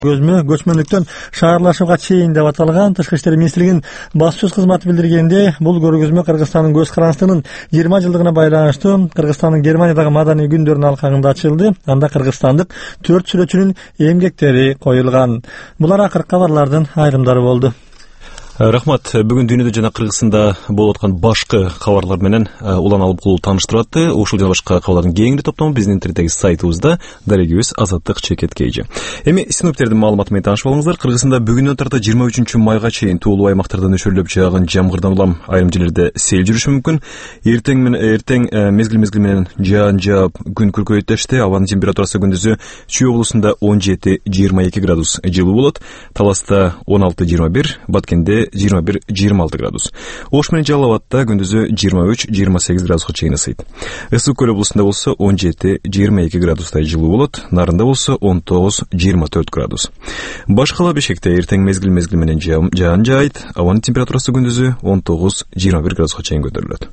Көчмөнлүктөн шаарлашууга чейин деп аталган Тышкы иштер министрлигинин басма сөз кызматы билдиргенде, бул көргөзмө Кыргызстандын көз карандысынын 20 жылдыгына байланыштуу Кыргызстандын Германиядагы маданий күндөрүнүн алкагында ачылды. Анда кыргызстандык 4 сүрөтчүнүн эмгектери коюлган. Булар акыркы кабарлардын айрымдары болду. Рахмат. Бүгүн дүйнөдө жана Кыргызстанда болуп аткан башкы кабарлар менен улан алып кулуу тааныштырып атты. Ушул жана башка кабарлардын кеңири топтому биздин интернеттеги сайтыбызда дарегибиз Азаттык чекет кейжи. Эми синоптиктердин маалыматы менен таанышып алыңыздар. Кыргызстанда бүгүнөн тарта 23 майга чейин туулуу аймактарда нөшөрлөп жааган жамгырдан улам айрым жерлерде сел жүрүшү мүмкүн. Эртең мезгил менен жаан жаап күн күркөйөт дешти. Абанын температурасы күндүзү Чүй облусунда 17-22 градус жылуу болот. Таласта 16-21, Баткенде 21-26 градус. Ош менен Жалал Абадта күндүзү 23-28 градуска чейин ысыйт. Ысык көл облусунда болсо 17-22 градустай жылуу болот. Нарында болсо 19-24 градус. Башкала Бишкекте эртең мезгил менен жаан жаайт. Абанын температурасы күндүзү 19-21 градуска чейин көтөрүлөт.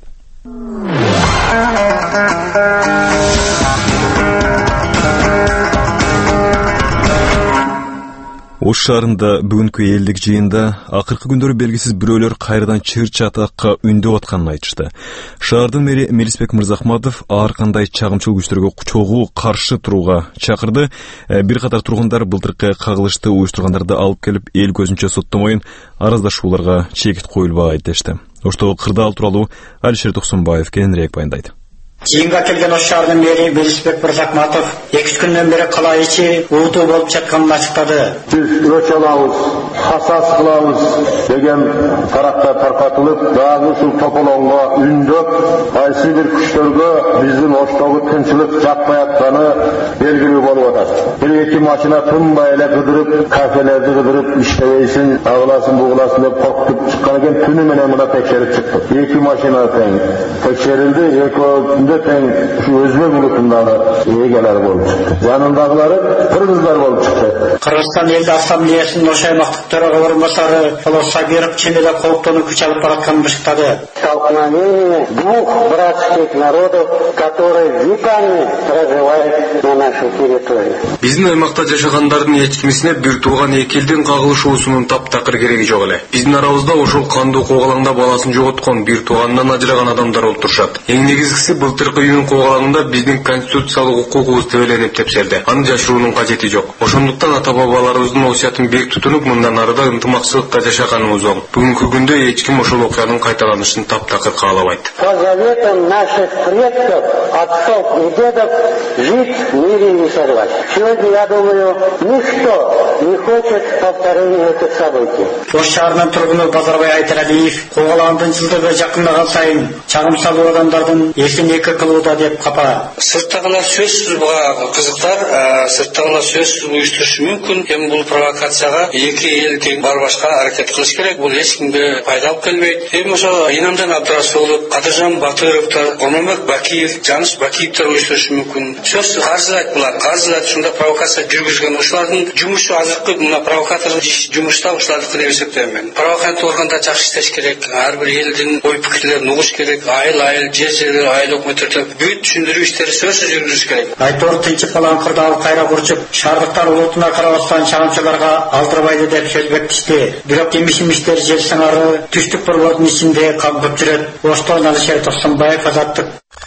Ош шаарында бүгүнкү элдик жыйында акыркы күндөрү белгисиз бирөөлөр кайрадан чыр-чатакка үндөп атканын айтышты. Шаардын мэри Мелисбек Мырзахматов ар кандай чагымчыл күчтөргө чогуу каршы турууга чакырды. Бир катар тургундар былтыркы кагылышты уюштургандарды алып келип эл көзүнчө соттомоюн, араздашууларга чекит коюлбайт дешти. Оштогу кырдаал тууралуу Алишер Токсонбаев кененирээк баяндайт. Жиынга келген Ош шаарынын мэри Мелисбек Мырзахматов 2 күндөн бери кала ичи уутуу болуп жатканын ачыктады. Биз өч алабыз, хасас кылабыз деген тарапта таркатылып, дагы ушул тополоңго үндөп, кайсы бир күчтөргө биздин Оштогу тынчылык жаппай атканы белгилүү болуп атат. 1-2 машина тынбай эле кыдырып, кафелерди кыдырып иштебейсиң, агыласың, бугуласың деп коркутуп чыккан экен. Түнү менен мына текшерип чыкты. 2 машина тең текшерилди, экөө тең ушу Өзбек улутундагы эгелер болуп чыкты. Жанындагылары кыргыздар болуп чыкты. Кыргызстан эл ассамблеясынын Ош аймактык төрага орунбасары Полос Сабиров чынында кооптонуп күч алып баратканын бышыктады. Столкновение двух братских народов, которые веками проживают на нашей территории. Биздин аймакта жашагандардын эч кимисине бир тууган эки элдин кагылышуусунун таптакыр кереги жок эле. Биздин арабызда ошол кандуу коогалаңда баласын жоготкон бир тууганынан ажыраган адамдар болуп турушат. Эң негизгиси былтыркы июнь коогалаңында биздин конституциялык укугубуз тебеленип тепшерди. Аны жашыруунун кажети жок. Ошондуктан ата-бабаларыбыздын осуятын бек тутунуп, мындан арыда ынтымакчылыкта жашаганыбыз оң. Бүгүнкү күндө эч ким ошол окуянын кайталанышын таптакыр каалабайт. По заветам наших предков, отцов и дедов жить в мире и согласии. Сегодня, я думаю, никто не хочет повторения этих событий. Ош шаарынын тургуну Базарбай Айтералиев коогалаңдын жылдыгы жакындаган сайын чагым салуу адамдардын эсин эки кылууда деп капа. Сырттагылар сөзсүз буга кызыктар, сырттагылар сөзсүз уюштурушу мүмкүн. Эми бул провокацияга эки эл тең барбашка аракет кылыш керек. Бул эч кимге пайда алып келбейт. Эми ошо Инамжан Абдрасулов, Кадыржан Батыровдор, Омарбек Бакиев, Жаныс Бакиевдер уюштурушу мүмкүн. Сөзсүз каржылайт булар. Каржылайт ушундай провокация жүргүзгөн. Ошолордун жумушу азыркы мына провокатордун жумушта ушулардыкы деп эсептейм мен. Провокатор органда жакшы иштеш керек. Ар бир элдин ой пикирлерин угуш керек. Айыл жер айыл өкмөттөрдө бүт түшүндүрүү иштери сөзсүз жүргүзүш керек. Айтор тынчып калган кырдаал кайра курчуп, шаардыктар улутуна карабастан чагымчыларга алдырбайды деп сөз бекитишти. Бирок имиш-имиштер жер сыңары түштүк борбордун ичинде калып жүрөт. Оштон Алишер Токсонбаев, Азаттык.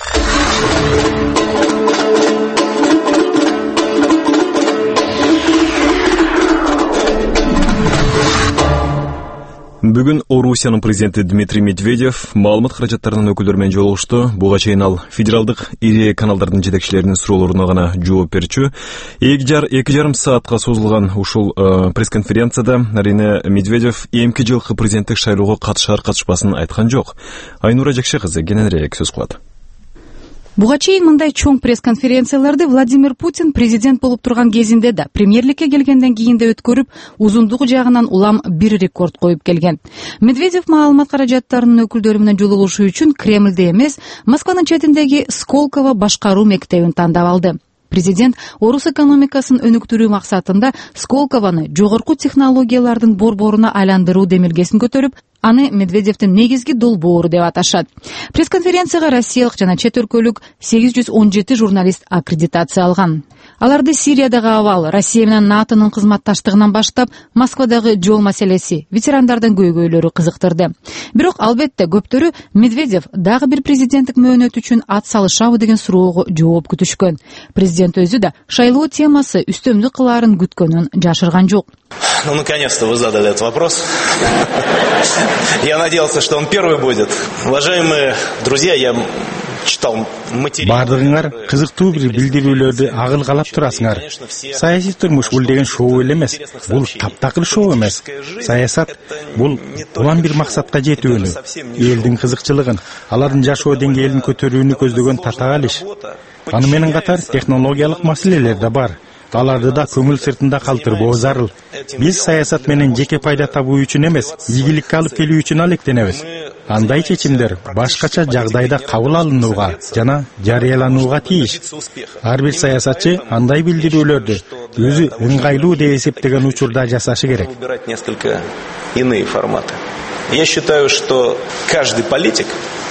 Бүгүн Орусиянын президенти Дмитрий Медведев маалымат каражаттарынын өкүлдөрү менен жолугушту. Буга чейин ал федералдык ири каналдардын жетекчилеринин суроолоруна гана жооп берчү. 2,5 саатка созулган ушул пресс-конференцияда Арине Медведев эмки жылкы президенттик шайлоого катышар-катышпасын айткан жок. Айнура Жекше кызы кененирээк сөз кылат. Буга чейин мындай чоң пресс-конференцияларды Владимир Путин президент болуп турган кезинде да премьерликке келгенден кийин да өткөрүп, узундугу жагынан улам бир рекорд коюп келген. Медведев маалымат каражаттарынын өкүлдөрү менен жолугушуу үчүн Кремлде эмес, Москванын четиндеги Сколково башкаруу мектебин тандап алды. Президент орус экономикасын өнүктүрүү максатында Сколковону жогорку технологиялардын борборуна айландыруу демилгесин көтөрүп, аны Медведевдин негизги долбоору деп аташат. Пресс-конференцияга россиялык жана чет өлкөлүк 817 журналист аккредитация алган. Аларды Сириядагы абал, Россия менен НАТОнун кызматташтыгынан баштап Москвадагы жол маселеси, ветерандардын көйгөйлөрү кызыктырды. Бирок албетте көптөрү Медведев дагы бир президенттик мөөнөт үчүн ат салышабы деген суроого жооп күтүшкөн. Президент өзү да шайлоо темасы үстөмдүк кылаарын күткөнүн жашырган жок. Ну, наконец-то вы задали этот вопрос. Я надеялся, что он первый будет. Уважаемые друзья, я читал материал. Бардыгыңар кызыктуу бир билдирүүлөрдү агыл-галап турасыңар. Саясий турмуш бул деген шоу эле эмес. Бул таптакыр шоу эмес. Саясат бул улам бир максатка жетүүнү, элдин кызыкчылыгын, алардын жашоо деңгээлин көтөрүүнү көздөгөн татаал иш. Аны менен катар технологиялык маселелер да бар. Аларды да көңүл сыртында калтырбоо зарыл. Биз саясат менен жеке пайда табуу үчүн эмес, ийгиликке алып келүү үчүн алектенебиз. Андай чечимдер башкача жагдайда кабыл алынууга жана жарыяланууга тийиш. Ар бир саясатчы андай билдирүүлөрдү өзү ыңгайлуу деп эсептеген учурда жасашы керек. Иные форматы. Я считаю, что каждый политик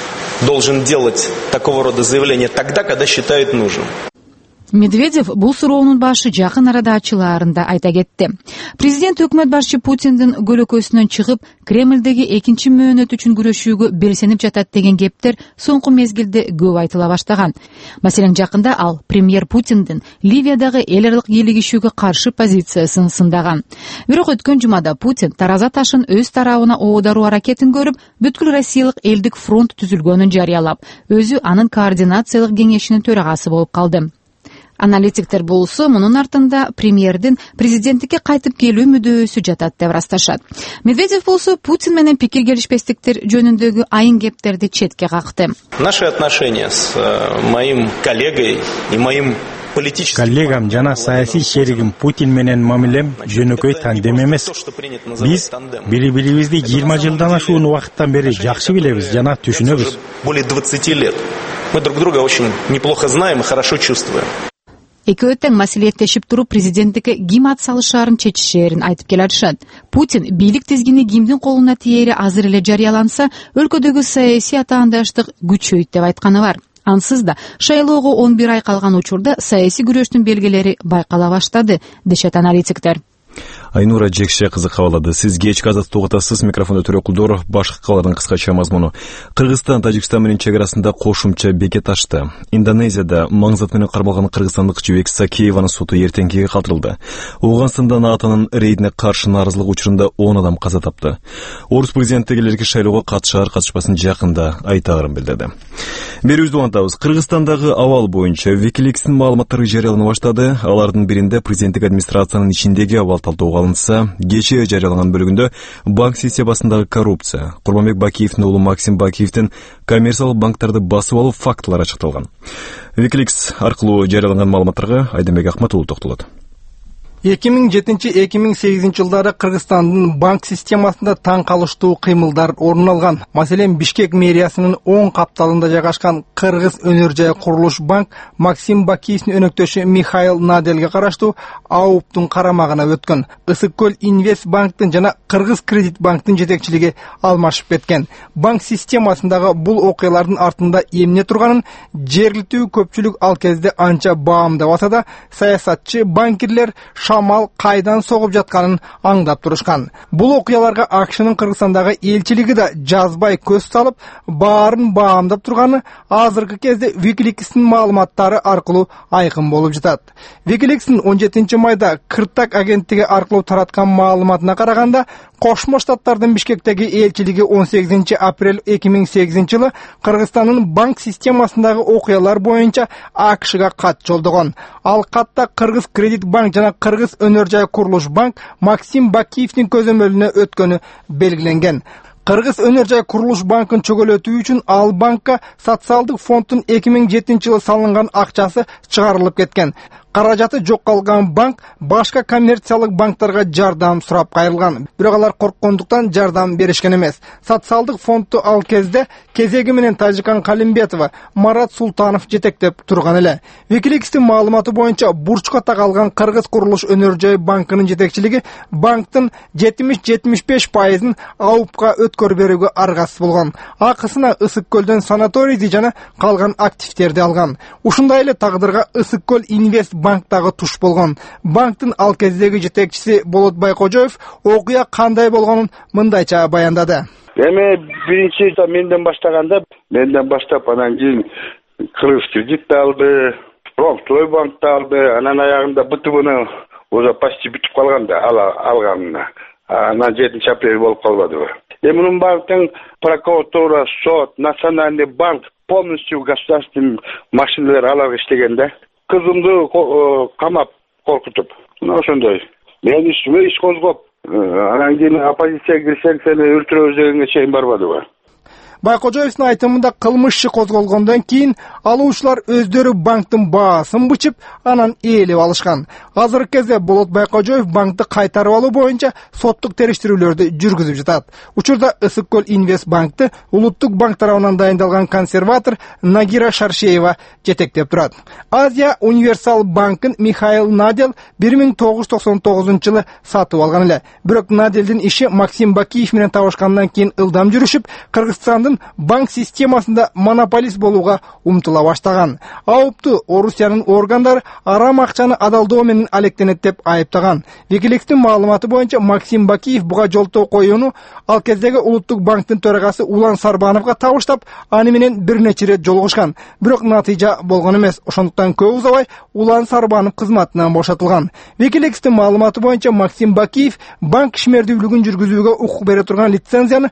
должен делать такого рода заявления тогда, когда считает нужным. Медведев бул суроонун башы жакын арада ачылаарында айта кетти. Президент өкмөт башчы Путиндин көлөкөсүнөн чыгып, Кремлдеги экинчи мөөнөт үчүн күрөшүүгө белсенип жатат деген кептер соңку мезгилде көп айтыла баштаган. Маселен, жакында ал премьер Путиндин Ливиядагы эл аралык кийлигишүүгө каршы позициясын сындаган. Бирок өткөн жумада Путин тараза ташын өз тарабына оодаруу аракетин көрүп, бүткүл Россиялык элдик фронт түзүлгөнүн жарыялап, өзү анын координациялык кеңешинин төрагасы болуп калды. Аналитиктер болсо мунун артында премьердин президенттикке кайтып келүү мүдөөсү жатат деп ырасташат. Медведев болсо Путин менен пикир келишпестиктер жөнүндөгү айын кептерди четке какты. Наши отношения с моим коллегой и моим коллегам жана саясий шеригим Путин менен мамилем жөнөкөй тандем эмес. Биз бири-бирибизди 20 жылдан ашуун убакыттан бери жакшы билебиз жана түшүнөбүз. Более 20 лет. Мы друг друга очень неплохо знаем и хорошо чувствуем. Экөө тең маселеттешип туруп президенттикке ким ат салышаарын чечишээрин айтып келатышат. Путин бийлик тизгини кимдин колуна тиери азыр эле жарыяланса, өлкөдөгү саясий атаандаштык күчөйт деп айтканы бар. Ансыз да шайлоого 11 ай калган учурда саясий күрөштүн белгилери байкала баштады, дешет аналитиктер. Айнура Жекше кызы кабылады. Сиз кечки азаттык угатасыз. Микрофонду Төрөкулдор. Башкы кабарлардын кыскача мазмуну. Кыргызстан Тажикстан менен чек арасында кошумча бекет ачты. Индонезияда маңзат менен кармалган кыргызстандык жибек Сакееванын соту эртеңкиге калтырылды. Ооганстанда НАТОнун рейдине каршы нааразылык учурунда 10 адам каза тапты. Орус президенти келерки шайлоого катышар катышпасын жакында айтаарын билдирди. Берүүбүздү улантабыз. Кыргызстандагы абал боюнча Wikileaks'тин маалыматтары жарыялана баштады. Алардын биринде президенттик администрациянын ичиндеги абал талдоого алынса, кечээ жарыяланган бөлүгүндө банк системасындагы коррупция, Курманбек Бакиевдин уулу Максим Бакиевдин коммерциялык банктарды басып алуу фактылары ачыкталган. Wikileaks аркылуу жарыяланган маалыматтарга Айдембек Ахмат уулу токтолот. 2007-2008 жылдары Кыргызстандын банк системасында таң калыштуу кыймылдар орун алган. Маселен, Бишкек мэриясынын оң капталында жайгашкан Кыргыз өнөр жай курулуш банк Максим Бакиевдин өнөктөшү Михаил Наделге караштуу АУПтун карамагына өткөн. Ысык көл Инвест банктын жана Кыргыз кредит банктын жетекчилиги алмашып кеткен. Банк системасындагы бул окуялардын артында эмне турганын жергиликтүү көпчүлүк ал кезде анча баамдап ата да, саясатчы, банкирлер шамал кайдан согуп жатканын аңдап турушкан. Бул окуяларга АКШнын Кыргызстандагы элчилиги да жазбай көз салып, баарын баамдап турганы азыркы кезде Wikileaks'тин маалыматтары аркылуу айкын болуп жатат. Wikileaks'тин 17 майда Кыртак агенттиги аркылуу тараткан маалыматына караганда, Кошмо Штаттардын Бишкектеги элчилиги 18 апрель 2008 жылы Кыргызстандын банк системасындагы окуялар боюнча АКШга кат жолдогон. Ал катта Кыргыз кредит банк жана Кыргыз өнөр жай курулуш банк Максим Бакиевдин көзөмөлүнө өткөнү белгиленген. Кыргыз өнөр жай курулуш банкын чөгөлөтүү үчүн ал банкка социалдык фонддун 2007 жылы салынган акчасы чыгарылып кеткен. Каражаты жок калган банк башка коммерциялык банктарга жардам сурап кайрылган. Бирок алар корккондуктан жардам беришкен эмес. Социалдык фондду ал кезде кезеги менен Тажикан Калимбетова, Марат Султанов жетектеп турган эле. Wikileaks'тин маалыматы боюнча бурчка тагылган Кыргыз курулуш өнөр жай банкынын жетекчилиги банктын 70-75% АУПка өткөрүп берүүгө аргасыз болгон. Акысына Ысык көлдөн санаторийди жана калган активтерди алган. Ушундай эле тагдырга Ысык көл Инвест банктагы туш болгон. Банктын ал кездеги жетекчиси Болот Байкожоев окуя кандай болгонун мындайча баяндады. Эми биринчи менден баштап анан кийин Кыргыз кредит алды, Промстрой банкты алды, анан аягында БТБны уже почти бүтүп калган да алганына. Анан 7 апрель болуп калбадыбы. Эми мунун банктын прокуратура, сот, национальный банк полностью государственный машиналар аларга иштеген да. Кызымды камап коркутуп. Ошондой. Мен иш козгоп, анан кийин оппозицияга кирсең сени өлтүрөбүз дегенге чейин барбадыбы. Байкожоевдун айтымында кылмыш иши козголгондон кийин алуучулар өздөрү банктын баасын бычып, анан ээлеп алышкан. Азыркы кезде Болот Байкожоев банкты кайтарып алуу боюнча соттук териштирүүлөрдү жүргүзүп жатат. Учурда Ысык көл Инвест банкты Улуттук банк тарабынан дайындалган консерватор Нагира Шаршеева жетектеп турат. Азия Универсал банкын Михаил Надел 1999-жылы сатып алган эле. Бирок Наделдин иши Максим Бакиев менен табышкандан кийин ылдам жүрүшүп, Кыргызстандын банк системасында монополист болууга умтула баштаган. Аупту Орусиянын органдары арам акчаны адалдоо менен алектенет деп айыптаган. Викиликстин маалыматы боюнча Максим Бакиев буга жолтоо коюуну ал кездеги Улуттук банктын төрагасы Улан Сарбановго табыштап, аны менен бир нече ирет жолугушкан. Бирок натыйжа болгон эмес. Ошондуктан көп узабай Улан Сарбанов кызматынан бошотулган. Викиликстин маалыматы боюнча Максим Бакиев банк ишмердүүлүгүн жүргүзүүгө укук бере турган лицензияны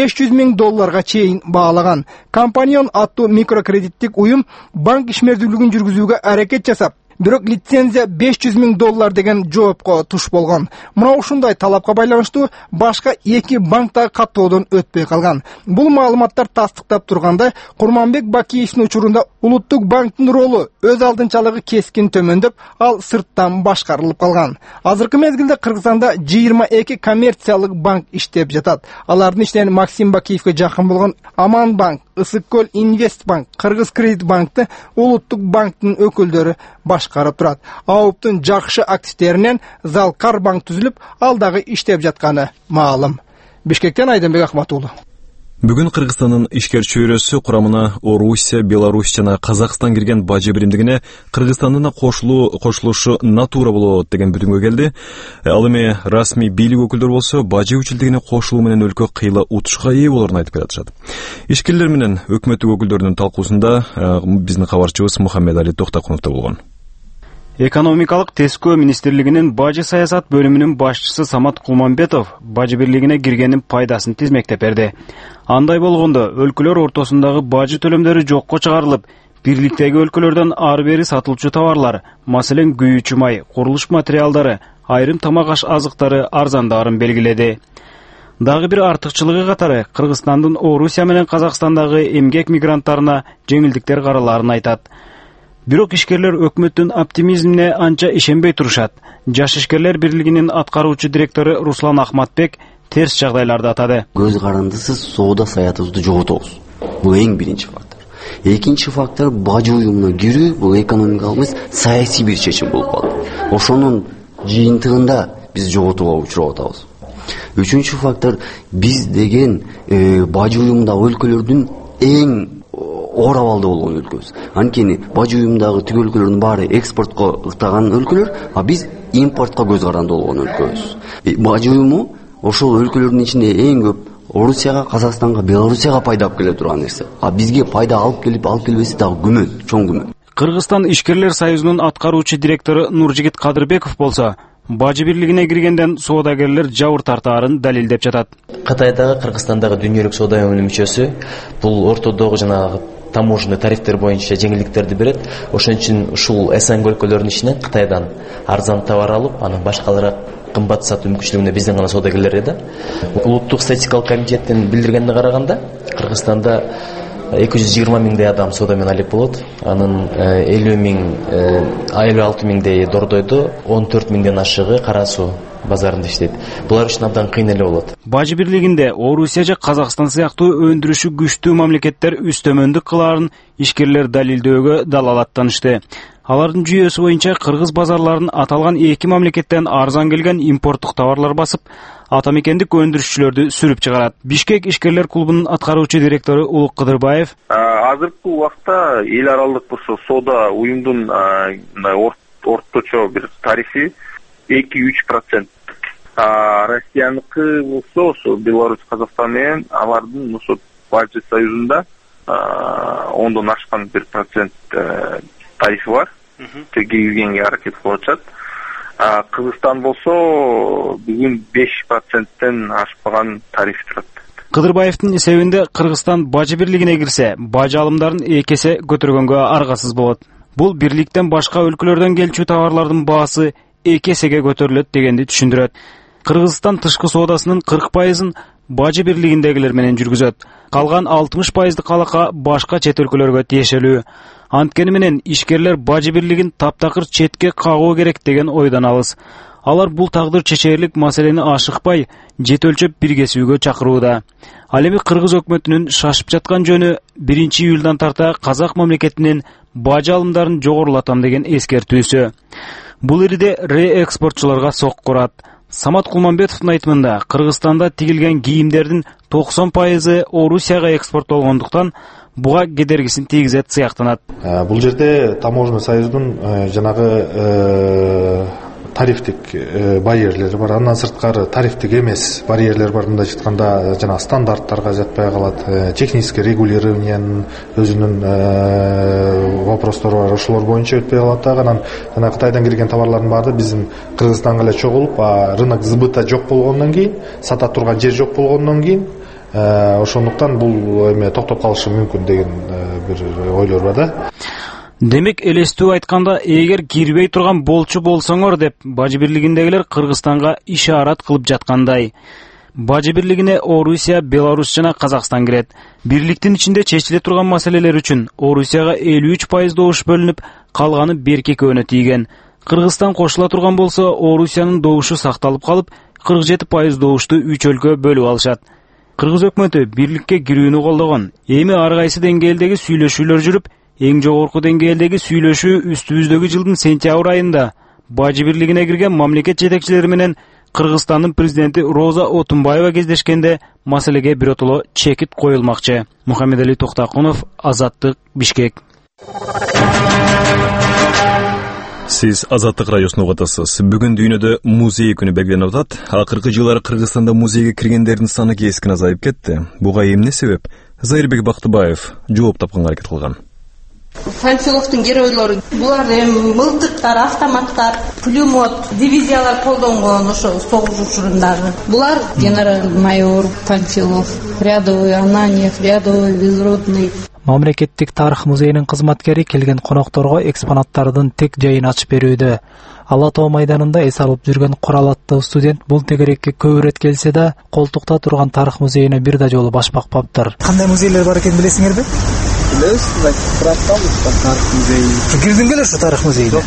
$500,000 чейин баалаган. Компанион аттуу микрокредиттик уюм банк ишмердүүлүгүн жүргүзүүгө аракет жасап, бирок лицензия $500,000 деген жоопко туш болгон. Мына ушундай талапка байланыштуу башка 2 банктагы каттоодон өтпөй калган. Бул маалыматтар тастыктап тургандай, Курманбек Бакиевдин учурунда Улуттук банктын ролу өз алдынчалыгы кескин төмөндөп, ал сырттан башкарылып калган. Азыркы мезгилде Кыргызстанда 22 коммерциялык банк иштеп жатат. Алардын ичинен Максим Бакиевге жакын болгон Аман банк, Ысык көл Инвест банк, Кыргыз кредит банкты Улуттук банктын өкүлдөрү башкарып турат. Ауптун жакшы активдеринен Залкар банк түзүлүп, ал дагы иштеп жатканы маалым. Бишкектен Айденбек Акматуулу. Бүгүн Кыргызстандын ишкер чөйрөсү курамына Орусия, Беларусь жана Казакстан кирген бажы биримдигине Кыргызстандын кошулушу натура болот деген бүтүнгө келди. Ал эми расмий бийлик өкүлдөр болсо бажы үчүлдүгүнө кошулуу менен өлкө кыйла утушка ээ болорун айтып жатышат. Ишкерлер менен өкмөттүк өкүлдөрүнүн талкуусунда биздин кабарчыбыз Мухаммед Али Токтакуновдо болгон. Экономикалык тескөө министрлигинин бажы саясат бөлүмүнүн башчысы Самат Кулманбетов бажы бирлигине киргенин пайдасын тизмектеп берди. Андай болгондо өлкөлөр ортосундагы бажы төлөмдөрү жокко чыгарылып, бирликтеги өлкөлөрдөн ары бери сатылчу товарлар, маселен күйүүчү май, курулуш материалдары, айрым тамак аш азыктары арзандарын белгиледи. Дагы бир артыкчылыгы катары Кыргызстандын Орусия менен Казакстандагы эмгек мигранттарына жеңилдиктер караларын айтат. Бирок ишкерлер өкмөттүн оптимизмине анча ишенбей турушат. Жаш ишкерлер бирлигинин аткаруучу директору Руслан Ахматбек терс жагдайларды атады. Көз карандысыз соода саятыбызды жоготобуз. Бул эң биринчи фактор. Экинчи фактор бажы уюмуна кирүү, бул экономикалык эмес, саясий бир чечим болуп калды. Ошонун жыйынтыгында биз жоготууга учурап атабыз. Үчүнчү фактор, биз деген бажы уюмундагы өлкөлөрдүн эң оор абалда болгон өлкөбүз. Анткени бажы уюмундагы түгөл өлкөлөрдүн баары экспортко ыктаган өлкөлөр, а биз импортко көз каранды болгон өлкөбүз. Бажы уюму ошол өлкөлөрдүн ичинде эң көп Орусияга, Казакстанга, Белоруссияга пайда алып келе турган нерсе. А бизге пайда алып келбеси дагы күмөн, чоң күмөн. Кыргызстан ишкерлер союзунун аткаруучу директору Нуржигит Кадырбеков болсо, бажы бирлигине киргенден соодагерлер жабыр тартаарын далилдеп жатат. Кытайдагы, Кыргызстандагы дүйнөлүк соода өңүмүнүн мүчөсү бул ортодогу жанагы таможенный тарифтер боюнча жеңилдиктерди берет. Ошон үчүн ушул СНГ өлкөлөрүнүн ичинен Кытайдан арзан товар алып, анын башкаларга кымбат сатуу мүмкүнчүлүгүнө биздин гана соодагерлер да. Улуттук статистикалык комитеттин билдиргенине караганда, Кыргызстанда 220 миңдей адам соода менен алек болот. Анын 56 миңдей дордойду, 14 миңден ашыгы кара суу базарында иштейт. Булар үчүн абдан кыйын эле болот. Бажы бирлигинде Орусия же Казакстан сыяктуу өндүрүшү күчтүү мамлекеттер үстөмөндүк кылаарын ишкерлер далилдөөгө далалаттанышты. Алардын жүйөсү боюнча кыргыз базарларын аталган эки мамлекеттен арзан келген импорттук товарлар басып, атамекендик өндүрүшчүлөрдү сүрүп чыгарат. Бишкек ишкерлер клубунун аткаруучу директору Улук Кыдырбаев: азыркы убакта эл аралык соода уюмдун орточо бир тарифи 2-3%. Россияныкы болсо ошо Беларусь, Казакстан менен алардын ошо бажы союзунда 10дон ашкан 1% тарифи бар. Киргизгенге аракет кылып атышат. Кыргызстан болсо бүгүн 5%тен ашпаган тариф турат. Кыдырбаевдин эсебинде Кыргызстан бажы бирлигине кирсе, бажы алымдарын 2 эсе көтөргөнгө аргасыз болот. Бул бирликтен башка өлкөлөрдөн келчү товарлардын баасы 2 эсеге көтөрүлөт дегенди түшүндүрөт. Кыргызстан тышкы соодасынын 40%-ын бажы бирлигиндегилер менен жүргүзөт. Калган 60%-дык алака башка чет өлкөлөргө тиешелүү. Анткени менен ишкерлер бажы бирлигин таптакыр четке кагуу керек деген ойдон алыс. Алар бул тагдыр чечерлик маселени ашыкпай, жет өлчөп биргесүүгө чакырууда. Ал эми Кыргыз өкмөтүнүн шашып жаткан жөнү 1-июлдан тарта Казак мамлекетинин бажы алымдарын жогорулатам деген эскертүүсү. Бул ириде реэкспортчуларга сок курат. Самат Кулманбетовдун айтымында Кыргызстанда тигилген кийимдердин 90%-ы Орусияга экспорттолгондуктан буга кедергисин тийгизет сыяктанат. Бул жерде таможенный союздун жанагы тарифтик барьерлери бар. Андан сырткары тарифтик эмес барьерлер бар. Мындай айтканда жана стандарттарга жатпай калат. Технический регулированиянын өзүнүн вопростору бар. Ошолор боюнча өтпөй калат. Анан жана Кытайдан келген товарлардын баары биздин Кыргызстанга эле чогулуп, рынок сбыта жок болгондон кийин, сата турган жер жок болгондон кийин ошондуктан бул эме токтоп калышы мүмкүн деген бир ойлор бар да. Демек элестүү айтканда, эгер кирбей турган болчу болсоңор деп бажы бирлигиндегилер Кыргызстанга ишарат кылып жаткандай. Бажы бирлигине Орусия, Беларусь жана Казакстан кирет. Бирликтин ичинде чечиле турган маселелер үчүн Орусияга 53% добуш бөлүнүп, калганы берки көөнө тийген. Кыргызстан кошула турган болсо, Орусиянын добушу сакталып калып, 47% добушту 3 өлкө бөлүп алышат. Кыргыз өкмөтү бирликке кирүүнү колдогон. Эми ар кайсы деңгээлдеги сүйлөшүүлөр жүрүп, эң жогорку деңгээлдеги сүйлөшүү үстүбүздөгү жылдын сентябрь айында бажы бирлигине кирген мамлекет жетекчилери менен Кыргызстандын президенти Роза Отунбаева кездешкенде маселеге биротоло чекит коюлмакчы. Мухаммедали Токтакунов, Азаттык, Бишкек. Сиз Азаттык радиосуна угуп атасыз. Бүгүн дүйнөдө музей күнү белгиленип атат. Акыркы жылдары Кыргызстанда музейге киргендердин саны кескин азайып кетти. Буга эмне себеп? Зайырбек Бактыбаев жооп тапканга аракет кылган. Панфиловдун геройлору булар эми мылтыктар, автоматтар, пулемет, дивизиялар колдонгон ошо согуш учурундагы. Булар генерал-майор Панфилов, рядовой Ананьев, рядовой Безродный. Мамлекеттик тарых музейинин кызматкери келген конокторго экспонаттардын тек жайын ачып берүүдө. Ала Тоо майданында эс алып жүргөн курал аттуу студент бул тегерекке көп ирет келсе да, колтукта турган тарых музейине бир да жолу баш бакпаптыр. Кандай музейлер бар экенин билесиңерби? Билесиз, тарых музейи. Кирдиңер ушу тарых музейине?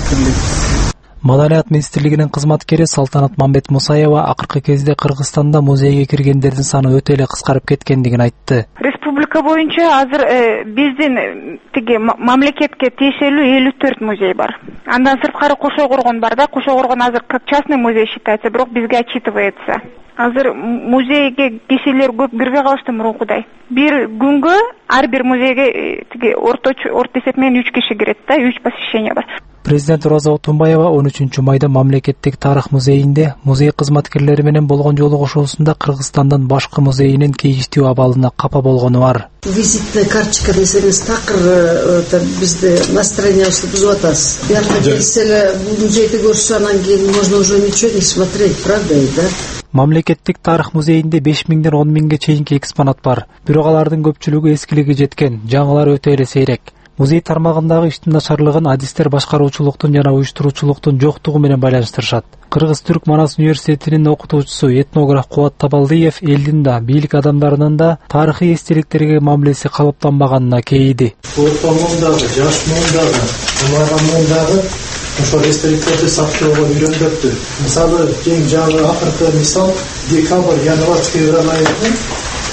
Маданият министрлигинин кызматкери Салтанат Мамбет Мусаева акыркы кезде Кыргызстанда музейге киргендердин саны өтө эле кыскарып кеткендигин айтты. Республика боюнча азыр биздин тиги мамлекетке тиешелүү 54 музей бар. Андан сырткары Кошогоргон бар да, Кошогоргон азыр как частный музей считается, бирок бизге отчитывается. Азыр музейге кишилер көп кирбей калышты мурункудай. Бир күнгө ар бир музейге тиги орто эсеп менен 3 киши кирет да, 3 посещение бар. Президент Роза Отунбаева 13 майда мамлекеттик тарых музейинде музей кызматкерлери менен болгон жолугушуусунда Кыргызстандын башкы музейинин кейиштүү абалына капа болгону бар. Визитная карточка десеңиз такыр бизде настроениябызды бузуп атасыз. Бияка келсе эле бул музейди көрсө анан кийин можно уже ничего не смотреть, правда, да? Мамлекеттик тарых музейинде 5000ден 10000ге чейинки экспонат бар. Бирок алардын көпчүлүгү эскилиги жеткен, жаңылары өтө эле сейрек. Музей тармагындагы иштин начарлыгын адистер башкаруучулуктун жана уюштуруучулуктун жоктугу менен байланыштырышат. Кыргыз-Түрк Манас университетинин окутуучусу этнограф Кубат Табалдиев элдин да, бийлик адамдарынын да тарыхый эстеликтерге мамилеси калыптанбаганына кейиди. Ортомундагы, жаш муундагы, умайган муундагы ошол эстеликтерди сактоого үйрөндөптү. Мисалы, эң жаңы акыркы мисал декабрь, январь, февраль айында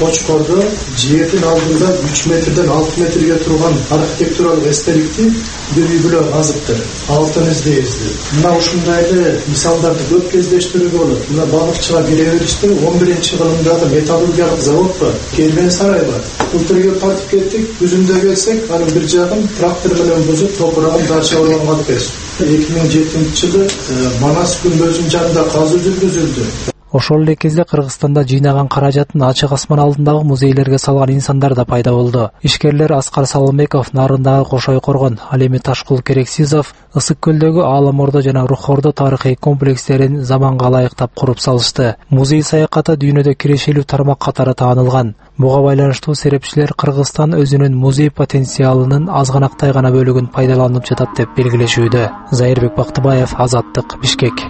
Очкордо жердин алдында 3 метрден 6 метрге турган архитектуралык эстеликти бир үй бүлө азыктыр, алтын издейбизди. Мына ушундай эле мисалдарды көп кездештирүүгө болот. Мына балыкчыга кире бериштин 11-кылымдагы металлургиялык завод бар, кермен сарай бар. Бул жерге тартып кеттик, күзүндө келсек, анын бир жагын трактор менен бузуп, топурагын дача болгонго алып беришти. 2007-жылы Манас күмбөзүнүн жанында казуу жүргүзүлдү. Ошол эле кезде Кыргызстанда жыйнаган каражатын ачык асман алдындагы музейлерге салган инсандар да пайда болду. Ишкерлер Аскар Салымбеков нарындагы Кошой Коргон, ал эми Ташкул Керексизов Ысык көлдөгү Аалам Ордо жана Рух Ордо тарыхый комплекстерин заманга ылайыктап куруп салышты. Музей саякаты дүйнөдө кирешелүү тармак катары таанылган. Буга байланыштуу серепчилер Кыргызстан өзүнүн музей потенциалынын азганактай гана бөлүгүн пайдаланып жатат деп белгилешүүдө. Зайырбек Бактыбаев, Азаттык, Бишкек.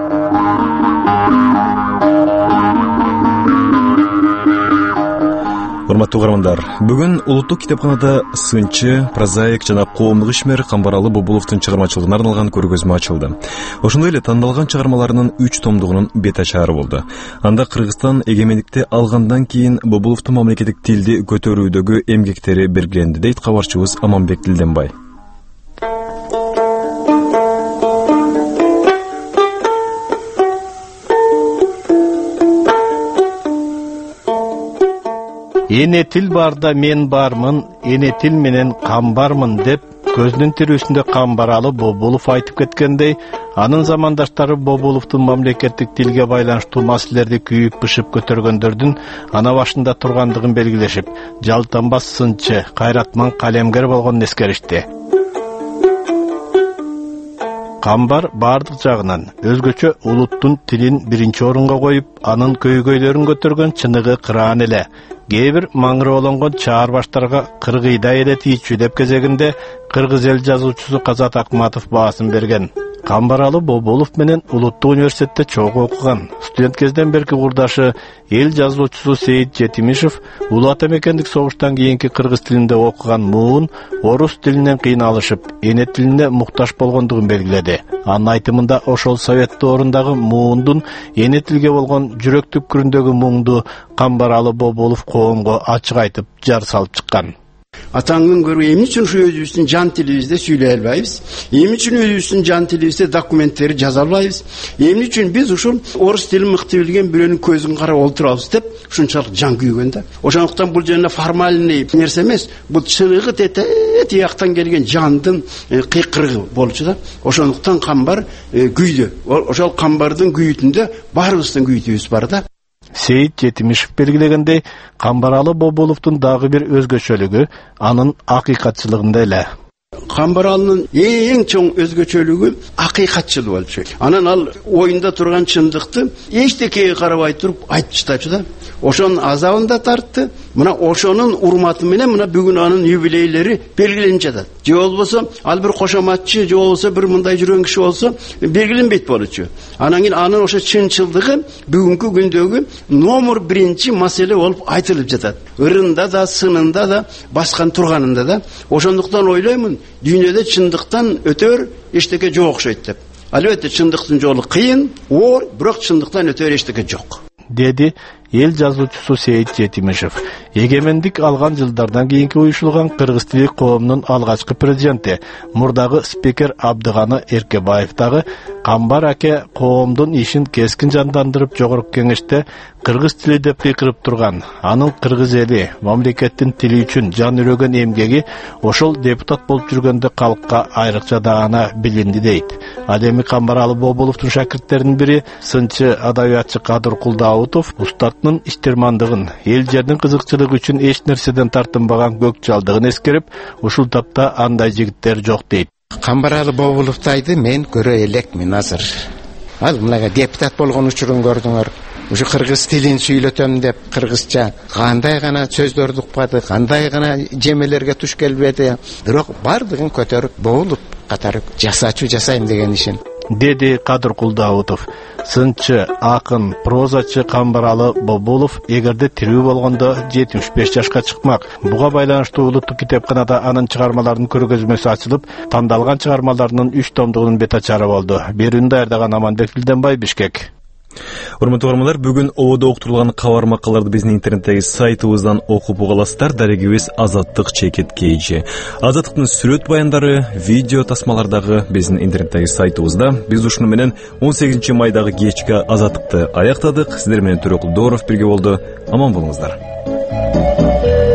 Урматтуу угармандар, бүгүн улуттук китепканада сынчы, прозаик жана коомдук ишмер Камбаралы Бобуловдун чыгармачылыгына арналган көргөзмө ачылды. Ошондой эле тандалган чыгармаларынын 3 томдугунун бет ачары болду. Анда Кыргызстан эгемендикти алгандан кийин Бобуловдун мамлекеттик тилди көтөрүүдөгү эмгектери белгиленди, дейт кабарчыбыз Аманбек Дилденбай. Эне тил барда мен бармын, эне тил менен камбармын деп көзүнүн тирүүсүндө Камбаралы Бобулов айтып кеткендей, анын замандаштары Бобуловдун мамлекеттик тилге байланыштуу маселелерди күйүп-бышып көтөргөндөрдүн ана башында тургандыгын белгилешип, жалтанбас сынчы, кайратман калемгер болгонун эскеришти. Камбар бардык жагынан өзгөчө улуттун тилин биринчи орунга коюп, анын көйгөйлөрүн көтөргөн чыныгы кыраан эле. Кээ бир маңыроолонгон чаар баштарга кыргыйда эле тийчү деп кезегинде кыргыз эл жазуучусу Казат Акматов баасын берген. Камбаралы Бобулов менен улуттук университетте чогуу окуган. Студент кезден берки курдашы эл жазуучусу Сейит Жетимишев улуу ата мекендик согуштан кийинки кыргыз тилинде окуган муун орус тилинен кыйналышып, эне тилине муктаж болгондугун белгиледи. Анын айтымында ошол совет доорундагы муундун эне тилге болгон жүрөк түпкүрүндөгү муңду Камбаралы Бобулов коомго ачык айтып жар салып чыккан. Атаңдын көрүү эмне үчүн ушу өзүбүздүн жан тилибизде сүйлөй албайбыз? Эмне үчүн өзүбүздүн жан тилибизде документтерди жаза албайбыз? Эмне үчүн биз ушул орус тилин мыкты билген бирөөнүн көзүн карап олтурабыз деп ушунчалык жан күйгөн да. Ошондуктан бул жана формальный нерсе эмес, бул чыныгы тияктан келген жандын кыйкырыгы болчу да. Ошондуктан камбар күйдү. Ошол камбардын күйүтүндө баарыбыздын күйүтүбүз бар да. Сейит Жетимишев белгилегендей, Камбаралы Бобуловдун дагы бир өзгөчөлүгү анын акыйкатчылыгында эле. Камбаралынын эң чоң өзгөчөлүгү акыйкатчылык болчу. Анан ал оюнда турган чындыкты эчтекеге карабай туруп айтып чыгачу да. Ошонун азабын да тартты. Мына ошонун урматы менен мына бүгүн анын юбилейлери белгиленип жатат. Же болбосо ал бир кошоматчы, же болбосо бир мындай жүргөн киши болсо белгиленбейт болчу. Анан кийин анын ошо чынчылдыгы бүгүнкү күндөгү номер 1 маселе болуп айтылып жатат. Ырында да, сынында да, баскан турганында да. Ошондуктан ойлоймун, дүйнөдө чындыктан өтөр эчтеке жок окшойт деп. Албетте чындыктын жолу кыйын, оор, бирок чындыктан өтөр эчтеке жок, деди эл жазуучусу Сейит Жетимишев. Эгемендик алган жылдардан кийинки уюшулган кыргыз тили коомунун алгачкы президенти, мурдагы спикер Абдыганы Эркебаев дагы Камбар аке коомдун ишин кескин жандандырып жогорку кеңеште кыргыз тили деп кыйкырып турган. Анын кыргыз эли, мамлекеттин тили үчүн жан үрөгөн эмгеги ошол депутат болуп жүргөндө калкка айрыкча даана билинди дейт. Ал эми Камбаралы Бобуловдун шакирттеринин бири сынчы адабиятчы Кадыр Кулдаутов устатынын иштермандыгын, эл жердин кызыкчылыгы үчүн эч нерседен тартынбаган көк жалдыгын эскерип, ушул тапта андай жигиттер жок дейт. Камбаралы Бобуловду мен көрө элекмин азыр. Ал мынага депутат болгон учурун көрдүңөр. Ушу кыргыз тилин сүйлөтөм деп кыргызча кандай гана сөздөрдү укпады, кандай гана жемелерге туш келбеди. Бирок бардыгын көтөрүп Бобулов катары жасачу жасайм деген ишин, деди Кадыр Кулдаутов. Сынчы, акын, прозачы Камбаралы Бобулов эгерде тирүү болгондо 75 жашка чыкмак. Буга байланыштуу улуттук китепканада анын чыгармаларынын көргөзмөсү ачылып, тандалган чыгармаларынын 3 томдугунун бет ачары болду. Берүүнү даярдаган Аманбек Дилденбай, Бишкек. Урматтуу угармандар, бүгүн ободо уктурулган кабар макалаларды биздин интернеттеги сайтыбыздан окуп уга аласыздар. Дарегибиз Азаттык чекет KG. Азаттыктын сүрөт баяндары, видео тасмалардагы биздин интернеттеги сайтыбызда. Биз ушуну менен 18 майдагы кечки Азаттыкты аяктадык. Сиздер менен Төрөкул Дооров бирге болду. Аман болуңуздар.